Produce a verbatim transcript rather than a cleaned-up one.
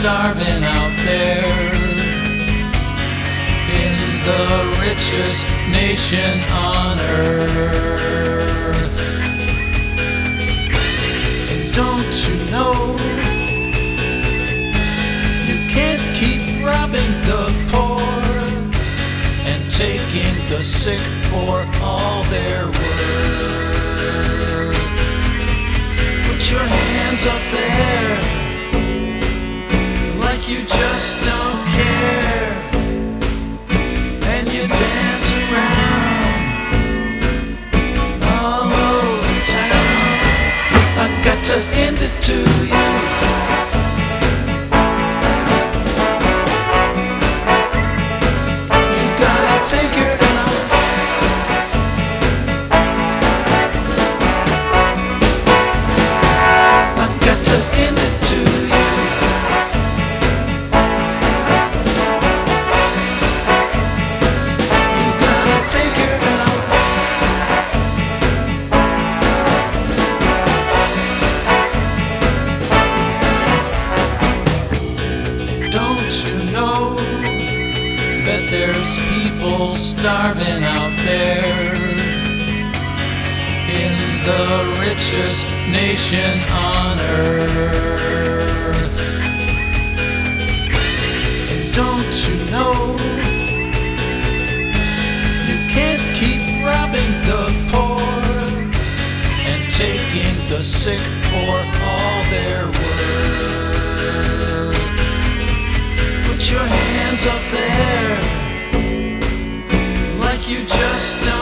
starving out there in the richest nation on earth. And don't you know, you can't keep robbing the poor and taking the sick for all their worth. Put your hands up there like you just don't care, and you dance around all over town. I got to hand it to you. You got it figured out. I got to hand it to you. You got it figured out. Don't you know that there's people starving out there in the richest nation on earth? And don't you know, you can't keep robbing the poor and taking the sick for all their worth. Put your hands up there like you just don't